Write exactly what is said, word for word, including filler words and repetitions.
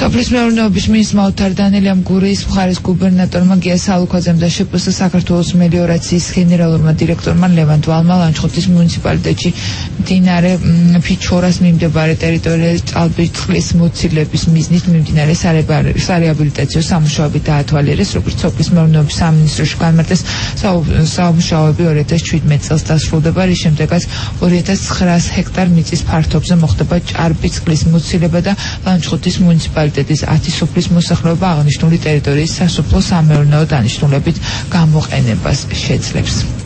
სოფლის მეურნეობის მინისტრმა ოთარ დანელიამ, გურიის მხარის გუბერნატორმა გია სალუქვაძემ და შეპს საქართველოს მელიორაციის გენერალურმა დირექტორმა ლევან დვალმა ლანჩხუთის მუნიციპალიტეტში მდინარე ფიჩორას მიმდებარე ტერიტორიაზე ჭალბიწყლის მოცილების მიზნით მიმდინარე სარეაბილიტაციო სამუშაოები დაათვალიერეს, როგორც სოფლის მეურნეობის სამინისტროში განმარტეს. სამუშაოები ორი ათას შვიდმეტ წელს დასრულდება, რის შემდეგაც ორი ათას ცხრაას ჰექტარ მიწის ფართობზე მოხდება ჭარბიწყლის მოცილება და ლანჩხუთის მუნიციპალიტეტის ათი სოფლის მოსახლეობა აღნიშნული ტერიტორიის სასოფლო სამეურნეო დანიშნულებით გამოყენებას შეძლებს.